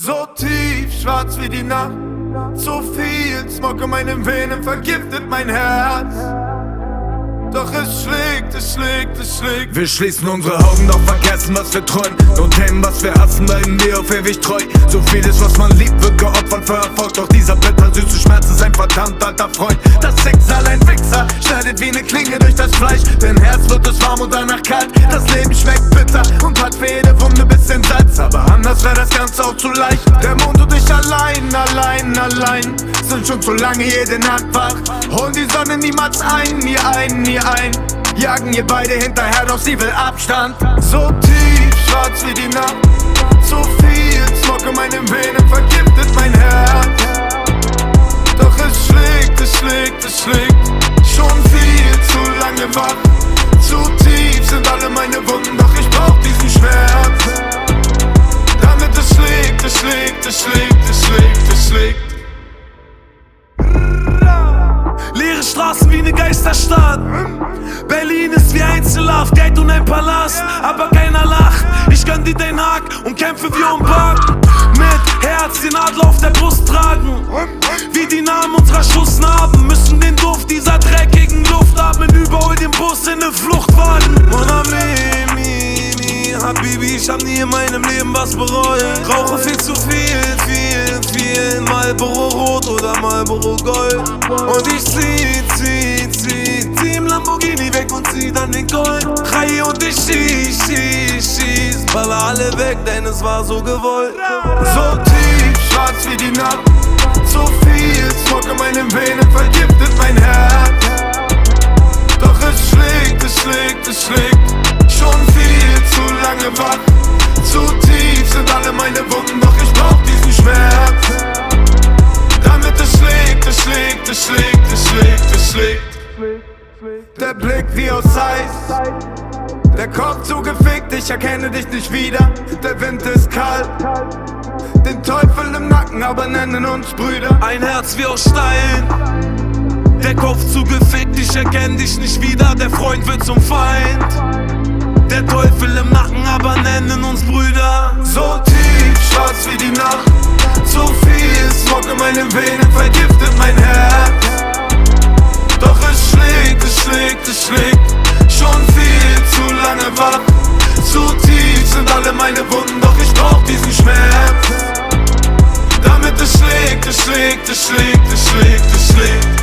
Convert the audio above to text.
So tief, schwarz wie die Nacht. Zu viel Smog in meinen Venen vergiftet mein Herz. Doch es schlägt, es schlägt, es schlägt. Wir schließen unsere Augen, doch vergessen, was wir träumen. Und dem, was wir hassen, bleiben wir auf ewig treu. So vieles, was man liebt, wird geopfert für Erfolg. Doch dieser bittersüße Schmerz ist ein verdammt alter Freund. Das Schicksal, ein Wichser, schneidet wie eine Klinge durch das Fleisch. Dein Herz wird es warm und danach kalt. Das Leben schmeckt bitter und hat für jede Wunde bisschen Salz. Aber anders wäre das Ganze auch zu leicht. Der Mond und ich allein, allein, allein sind schon zu lange jede Nacht wach. Holen die Sonne niemals ein, nie ein, nie ein. Jagen ihr beide hinterher, doch sie will Abstand. So tief, schwarz wie die Nacht. Zu viel Smog in meinen Venen vergiftet mein Herz. Doch es schlägt, es schlägt, es schlägt. Schon viel zu lange wach. Zu tief sind alle meine Wunden, doch ich brauch diesen Schmerz. Damit es schlägt, es schlägt, es schlägt, es schlägt, es schlägt. Leere Straßen wie eine Geisterstadt. Berlin ist wie Einzelhaft, Geld und ein Palast, aber keiner lacht. Ich gönn dir den Hack und kämpfe wie umpackt. Mit Herz den Adler auf der Brust tragen. Wie die Namen unserer Schussnarben. Müssen den Duft dieser dreckigen Luft atmen. Überhol den Bus in den Fluchtwagen. Mon ami, mi, Habibi, ich hab nie in meinem Leben was bereut. Rauche viel zu viel, viel Marlboro Rot oder Marlboro Gold. Und ich zieh im Lamborghini weg und zieh dann den Gold. Reihe und ich schieß, baller alle weg, denn es war so gewollt. So tief, schwarz wie die Nacht. Zu viel Smog in meinen Venen vergiftet mein Herz. Doch es schlägt, es schlägt, es schlägt. Schon viel zu lange wach. Zu tief sind alle meine Wunden, doch ich brauch diesen Schmerz. Damit es schlägt, es schlägt, es schlägt, es schlägt, es schlägt. Der Blick wie aus Eis, der Kopf zugefickt, ich erkenne dich nicht wieder. Der Wind ist kalt, den Teufel im Nacken, aber nennen uns Brüder. Ein Herz wie aus Stein, der Kopf zugefickt, ich erkenne dich nicht wieder. Der Freund wird zum Feind, der Teufel im Nacken, aber nennen uns Brüder. So tief, schwarz wie die Nacht. Zu viel Smog in meinen Venen vergiftet mein Herz. Doch es schlägt, es schlägt, es schlägt. Schon viel zu lange wach. Zu tief sind alle meine Wunden, doch ich brauch diesen Schmerz. Damit es schlägt, es schlägt, es schlägt, es schlägt, es schlägt.